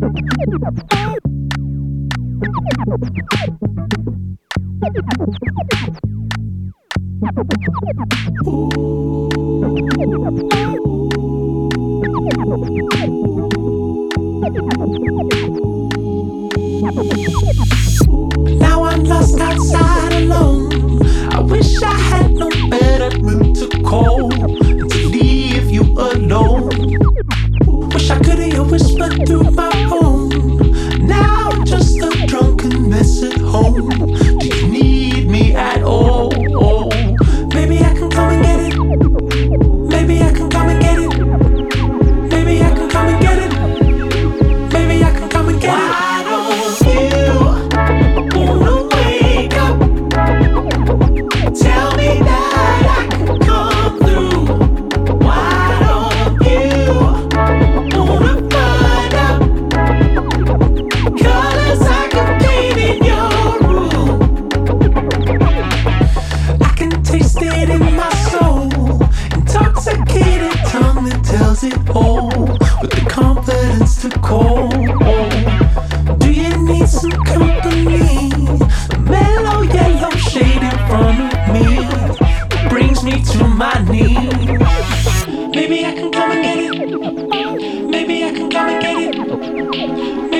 Now I'm lost outside alone. I wish I had no better route to call and to leave you alone. Wish I could hear you whisper through my phone. Now I'm just a drunken mess at home. Do you need me at all? Maybe I can come and get it. Maybe I can come and get it. Maybe I can come and get it. Maybe I can come and get it. Why don't you wanna wake up? Tell me that I can come through. Why don't you wanna find out? 'Cause I can paint in your room. I can taste it in my soul. Intoxicated tongue that tells it all with the confidence to call. Do you need some company? A mellow yellow shade in front of me brings me to my knees. Maybe I can come and get it. Maybe I can come and get it.